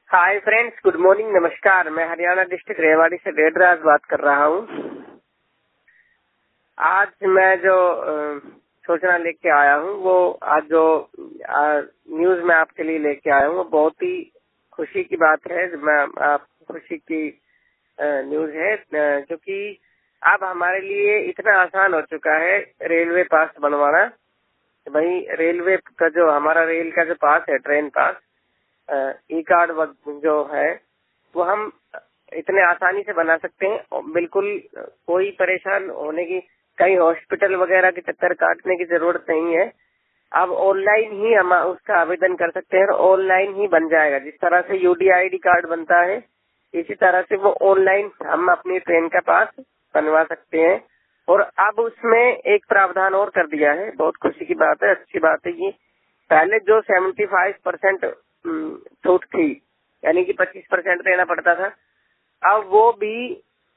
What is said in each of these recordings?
Hi friends, good morning, नमस्कार। मैं Haryana district Rewari से वेदराज बात कर रहा हूँ। आज मैं जो सूचना लेके आया हूँ वो आज जो न्यूज में आपके लिए लेके आया हूँ वो बहुत ही खुशी की बात है। मैं आप खुशी की न्यूज है क्योंकि अब हमारे लिए इतना आसान हो चुका है रेलवे पास बनवाना। भाई रेलवे का जो हमारा रेल का जो पास है, ट्रेन पास, ई कार्ड जो है वो हम इतने आसानी से बना सकते हैं और बिल्कुल कोई परेशान होने की, कहीं हॉस्पिटल वगैरह के चक्कर काटने की जरूरत नहीं है। अब ऑनलाइन ही हम उसका आवेदन कर सकते हैं और ऑनलाइन ही बन जाएगा। जिस तरह से यूडीआईडी कार्ड बनता है इसी तरह से वो ऑनलाइन हम अपनी ट्रेन का पास बनवा सकते हैं। और अब उसमें एक प्रावधान और कर दिया है, बहुत खुशी की बात है, अच्छी बात है। ये पहले जो 75% छूट थी, यानी कि 25% देना पड़ता था, अब वो भी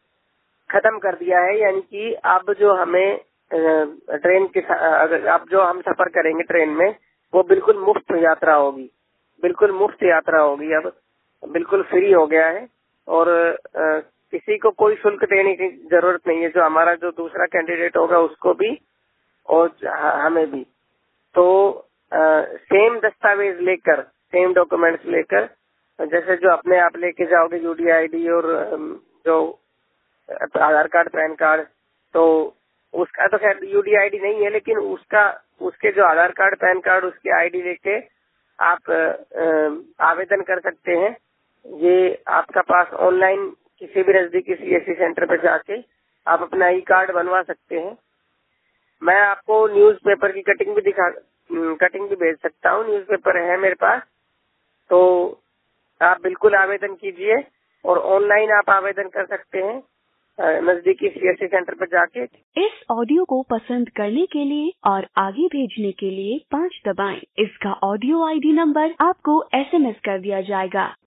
खत्म कर दिया है। यानी कि अब जो हमें ट्रेन के अगर अब जो हम सफर करेंगे ट्रेन में वो बिल्कुल मुफ्त यात्रा होगी, बिल्कुल मुफ्त यात्रा होगी। अब बिल्कुल फ्री हो गया है और किसी को कोई शुल्क देने की जरूरत नहीं है। जो हमारा जो दूसरा कैंडिडेट होगा उसको भी और हमें भी। तो सेम दस्तावेज लेकर, सेम डॉक्यूमेंट्स लेकर, जैसे जो अपने आप लेके जाओगे यूडीआईडी और जो आधार कार्ड, पैन कार्ड, तो उसका तो खैर यूडीआईडी नहीं है, लेकिन उसके जो आधार कार्ड, पैन कार्ड, उसकी आईडी लेके आप आवेदन कर सकते हैं। ये आपका पास ऑनलाइन किसी भी नजदीकी सीएससी सेंटर पर जाके आप अपना ई कार्ड बनवा सकते हैं। मैं आपको न्यूज़पेपर की कटिंग भी भेज सकता हूँ। न्यूज़पेपर है मेरे पास, तो आप बिल्कुल आवेदन कीजिए और ऑनलाइन आप आवेदन कर सकते हैं नजदीकी सीएससी सेंटर पर जाके। इस ऑडियो को पसंद करने के लिए और आगे भेजने के लिए 5 दबाएं। इसका ऑडियो आईडी नंबर आपको एसएमएस कर दिया जाएगा।